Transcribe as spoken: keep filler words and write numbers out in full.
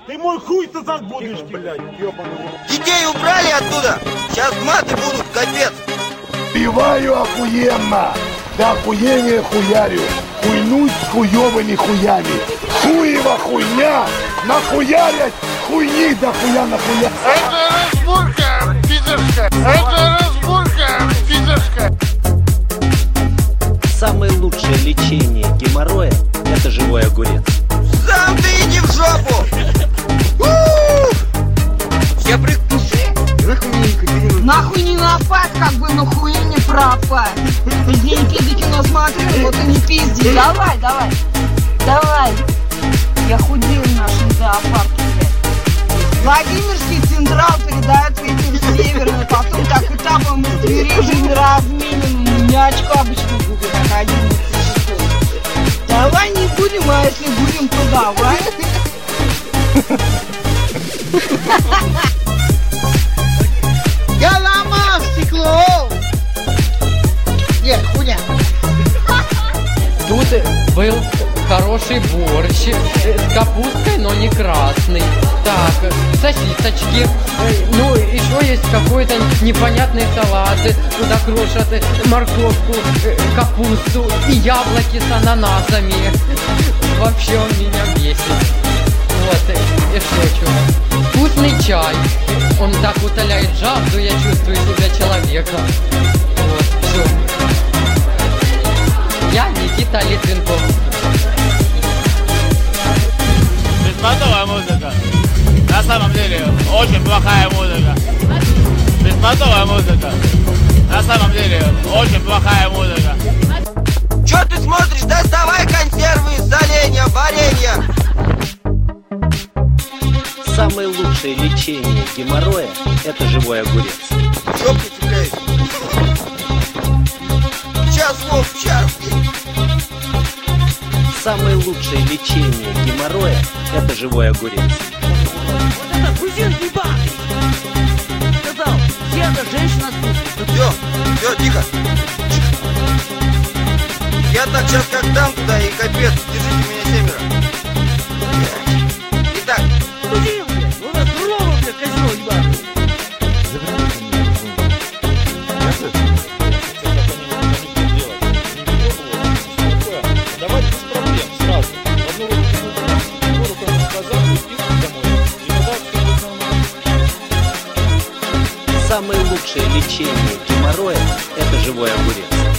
Ты мой хуй сосать будешь, блядь, ёбаный. Детей убрали оттуда, сейчас маты будут, капец. Пиваю охуенно, да охуение хуярю, хуйнуть с хуёвыми хуями. Хуева хуйня, нахуярять хуйни да хуя нахуя. Это разборка, пидорska, это разборка, пидорska. Самое лучшее лечение геморроя – это живой огурец. Сам ты иди в жопу! Я прикушу. Нахуй не напасть, как бы на хуе не пропасть. Деньги за кино смотрел, вот и не пизди. Давай, давай, давай. Я худею в нашем зоопарке, блядь. Владимирский Централ передает ветер северный, потом так этапом из двери жизнь разменен. Не очко обычно будет, как одиннадцать часов. Давай не будем, а если будем, то давай. Я ломал стекло! Нет, хуйня. Тут был хороший борщ с капустой, но не красный. Так, сосисочки. Ну, еще есть какой-то непонятный салат. Туда крошат морковку, капусту и яблоки с ананасами. Вообще он меня бесит. Вот, и что еще? Вкусный чай. Он так утоляет жажду, я чувствую себя человеком. Вот, все. Я Никита Литвинков. Беспонтовая музыка. На самом деле, очень плохая музыка. Беспонтовая музыка. На самом деле, очень плохая музыка. Чё ты смотришь? Доставай консервы, соленья, варенья. Самое лучшее лечение геморроя – это живой огурец. Чё прицепляешь? Сейчас, Вов, сейчас. Самое лучшее лечение геморроя – это живой огурец. Вот это грузин ебаный! Сказал, где эта женщина тут? Все, все, тихо. Я так сейчас как дам туда и капец, держите меня семеро. Итак. Грузин, блядь, у нас дрова, блядь, козел ебаный. Давайте без проблем, сразу. Одну руку на казах, и домой. И тогда все будет нормально. Самое лучшее лечение геморроя – это живой огурец.